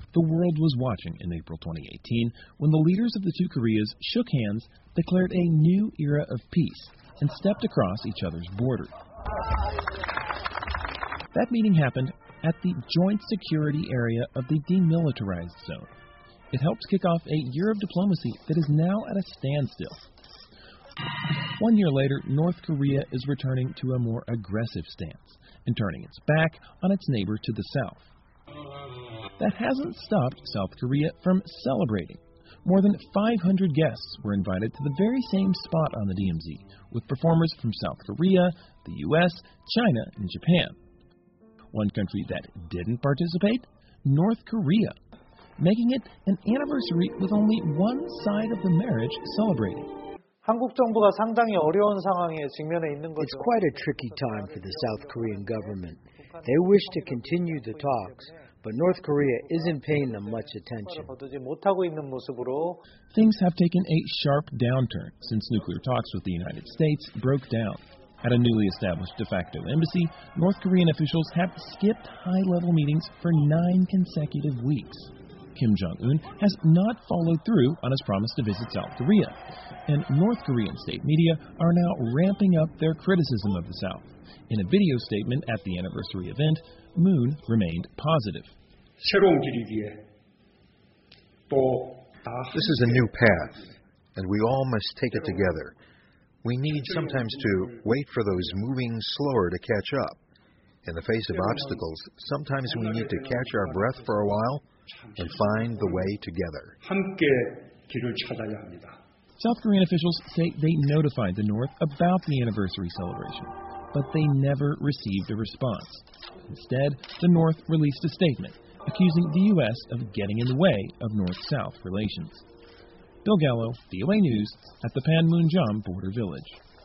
The world was watching in April 2018 when the leaders of the two Koreas shook hands, declared a new era of peace, and stepped across each other's border. That meeting happened at the Joint Security Area of the Demilitarized Zone. It helps kick off a year of diplomacy that is now at a standstill. 1 year later, North Korea is returning to a more aggressive stance and turning its back on its neighbor to the south. That hasn't stopped South Korea from celebrating. More than 500 guests were invited to the very same spot on the DMZ, with performers from South Korea, the U.S., China, and Japan. One country that didn't participate? North Korea, making it an anniversary with only one side of the marriage celebrating. 한국 정부가 상당히 어려운 상황에 직면해 있는 거죠. It's quite a tricky time for the South Korean government. They wish to continue the talks, but North Korea isn't paying them much attention. Things have taken a sharp downturn since nuclear talks with the United States broke down. At a newly established de facto embassy, North Korean officials have skipped high-level meetings for 9 consecutive weeks. Kim Jong-un has not followed through on his promise to visit South Korea, and North Korean state media are now ramping up their criticism of the South. In a video statement at the anniversary event, Moon remained positive. This is a new path, and we all must take it together. We need sometimes to wait for those moving slower to catch up. In the face of obstacles, sometimes we need to catch our breath for a while and find the way together. South Korean officials say they notified the North about the anniversary celebration, but they never received a response. Instead, the North released a statement accusing the U.S. of getting in the way of North-South relations. Bill Gallo, VOA News, at the Panmunjom border village.